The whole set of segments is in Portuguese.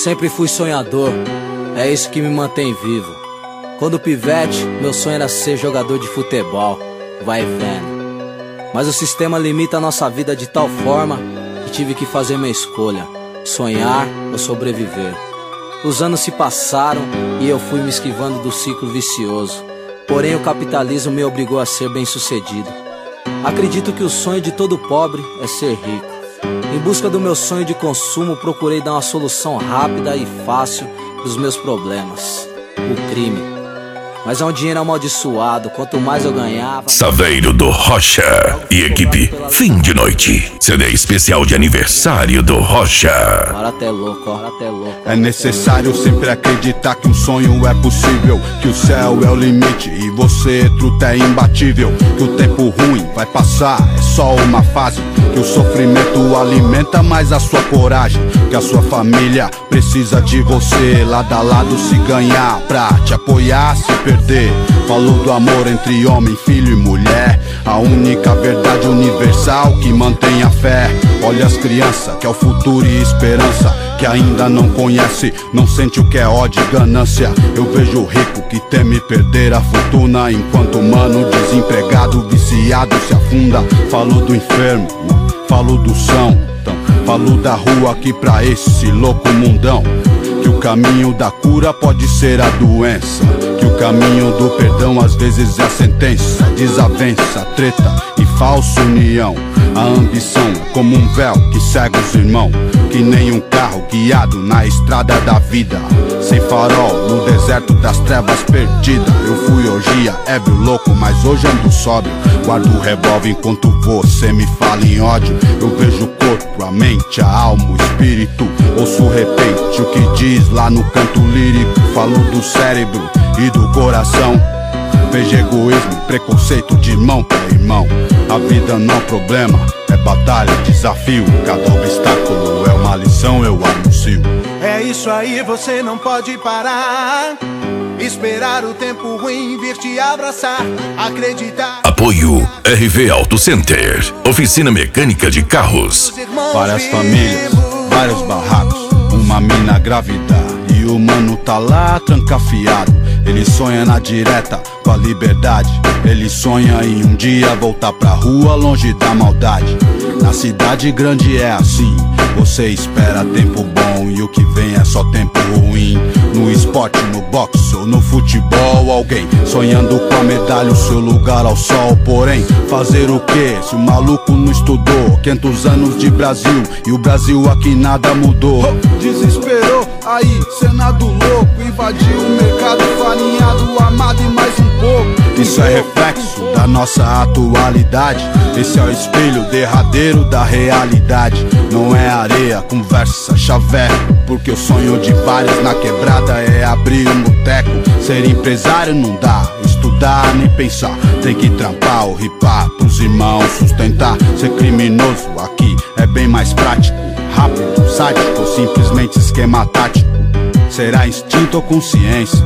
sempre fui sonhador, é isso que me mantém vivo. Quando pivete, meu sonho era ser jogador de futebol, vai vendo. Mas o sistema limita a nossa vida de tal forma que tive que fazer minha escolha: sonhar ou sobreviver. Os anos se passaram e eu fui me esquivando do ciclo vicioso. Porém o capitalismo me obrigou a ser bem-sucedido. Acredito que o sonho de todo pobre é ser rico. Em busca do meu sonho de consumo, procurei dar uma solução rápida e fácil dos meus problemas: o crime. Mas é um dinheiro amaldiçoado, quanto mais eu ganhava... Saveiro do Rocha e equipe Fim de Noite, CD especial de aniversário do Rocha. Bora até louco, bora até louco. É necessário sempre acreditar que um sonho é possível, que o céu é o limite e você, truta, é imbatível. Que o tempo ruim vai passar, é só uma fase. Que o sofrimento alimenta mais a sua coragem. Que a sua família precisa de você, lado a lado se ganhar, pra te apoiar, se perder. Falou do amor entre homem, filho e mulher, a única verdade universal que mantém a fé. Olha as crianças, que é o futuro e esperança, que ainda não conhece, não sente o que é ódio e ganância. Eu vejo o rico que teme perder a fortuna, enquanto o mano desempregado, viciado se afunda. Falou do enfermo, falou do são, falou da rua aqui pra esse louco mundão. Que o caminho da cura pode ser a doença, que o caminho do perdão às vezes é a sentença. Desavença, treta e falsa união. A ambição é como um véu que cega os irmãos, que nem um carro guiado na estrada da vida, sem farol no deserto das trevas perdida. Eu fui orgia, ébrio, louco, mas hoje ando sóbrio. Guardo o revólver enquanto você me fala em ódio. Eu vejo o corpo, a mente, a alma, o espírito. Ouço repente o que diz lá no canto lírico. Falo do cérebro e do coração. Vejo egoísmo e preconceito de irmão pra irmão. A vida não é problema, é batalha, desafio. Cada obstáculo é uma lição, eu anuncio. É isso aí, você não pode parar. Esperar o tempo ruim vir te abraçar. Acreditar. Apoio RV Auto Center, oficina mecânica de carros. Várias famílias, vários barracos, uma mina grávida e o mano tá lá trancafiado. Ele sonha na direta com a liberdade. Ele sonha em um dia voltar pra rua longe da maldade. Na cidade grande é assim, você espera tempo bom e o que vem é só tempo ruim. No esporte, no boxe ou no futebol, alguém sonhando com a medalha, o seu lugar ao sol. Porém, fazer o que se o maluco não estudou? 500 anos de Brasil e o Brasil aqui nada mudou. Desesperou, aí Senado louco, invadiu o mercado farinhado, amado e mais um pouco. Isso é reflexo da nossa atualidade. Esse é o espelho derradeiro da realidade. Não é areia, conversa, chaveco, porque o sonho de vários na quebrada é abrir um boteco. Ser empresário não dá, estudar nem pensar. Tem que trampar ou ripar pros irmãos sustentar. Ser criminoso aqui é bem mais prático, rápido, sádico ou simplesmente esquema tático. Será instinto ou consciência?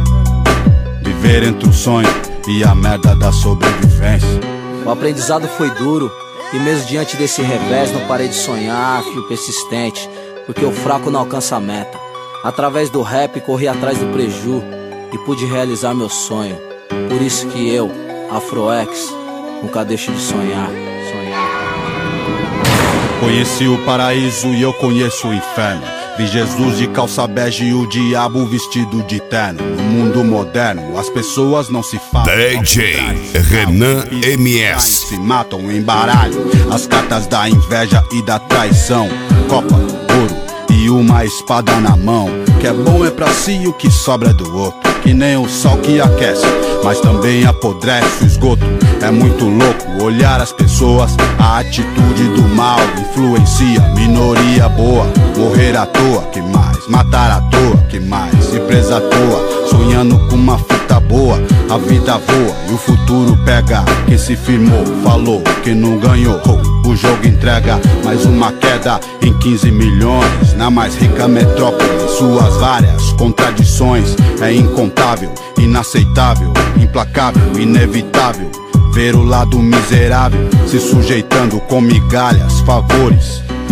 Viver entre o sonho e a merda da sobrevivência. O aprendizado foi duro e mesmo diante desse revés não parei de sonhar, fui persistente, porque o fraco não alcança a meta. Através do rap corri atrás do preju e pude realizar meu sonho. Por isso que eu, Afroex, nunca deixo de sonhar. Conheci o paraíso e eu conheço o inferno. Vi Jesus de calça bege e o diabo vestido de terno. No mundo moderno, as pessoas não se falam. DJ Renan MS. Se matam em baralho, as cartas da inveja e da traição. Copa, ouro e uma espada na mão. Que é bom é pra si, o que sobra é do outro. Que nem o sol que aquece, mas também apodrece o esgoto. É muito louco olhar as pessoas. A atitude do mal influencia minoria boa. Morrer à toa, que mais? Matar à toa, que mais? Ir presa à toa, sonhando com uma fita boa. A vida voa e o futuro pega. Quem se firmou, falou, quem não ganhou, o jogo entrega mais uma queda em 15 milhões. Na mais rica metrópole, suas várias contradições. É incontável, inaceitável, implacável, inevitável ver o lado miserável se sujeitando com migalhas, favores,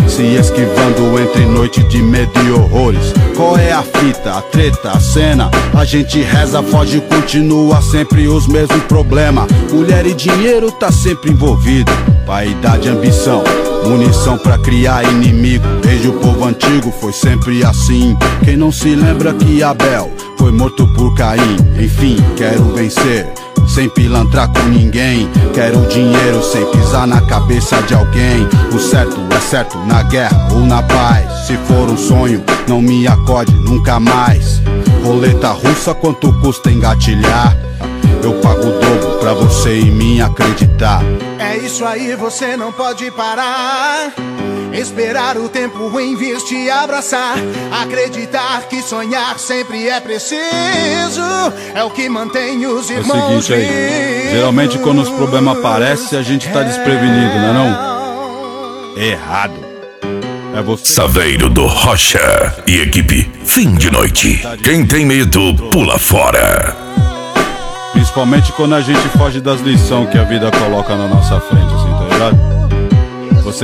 se esquivando entre noite de medo e horrores. Qual é a fita, a treta, a cena? A gente reza, foge e continua sempre os mesmos problemas. Mulher e dinheiro tá sempre envolvido. Vaidade, ambição, munição pra criar inimigo. Desde o povo antigo foi sempre assim. Quem não se lembra que Abel foi morto por Caim? Enfim, quero vencer sem pilantrar com ninguém. Quero dinheiro sem pisar na cabeça de alguém. O certo é certo na guerra ou na paz. Se for um sonho, não me acorde nunca mais. Roleta russa, quanto custa engatilhar? Eu pago o dobro pra você em mim acreditar. É isso aí, você não pode parar. Esperar o tempo ruim vir te abraçar. Acreditar que sonhar sempre é preciso. É o que mantém os irmãos vivos. É o seguinte aí, geralmente quando os problemas aparecem a gente tá desprevenido, não é não? Errado. É você. Saveiro do Rocha e equipe Fim de Noite. Quem tem medo, pula fora. Principalmente quando a gente foge das lições que a vida coloca na nossa frente, assim, tá ligado? Você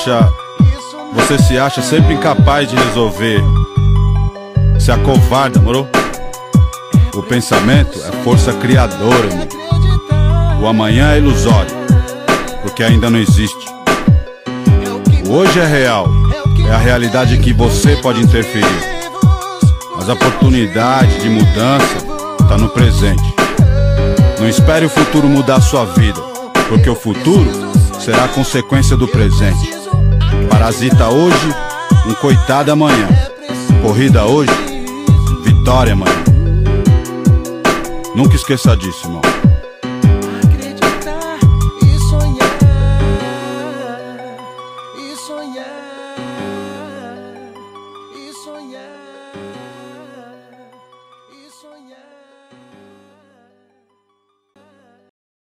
se acha sempre incapaz de resolver. Se acovarda, moro? O pensamento é força criadora, irmão. O amanhã é ilusório, porque ainda não existe. O hoje é real, é a realidade que você pode interferir. Mas a oportunidade de mudança tá no presente. Não espere o futuro mudar sua vida, porque o futuro será a consequência do presente. Parasita hoje, um coitado amanhã. Corrida hoje, vitória amanhã. Nunca esqueça disso, irmão. Acreditar e sonhar, e sonhar.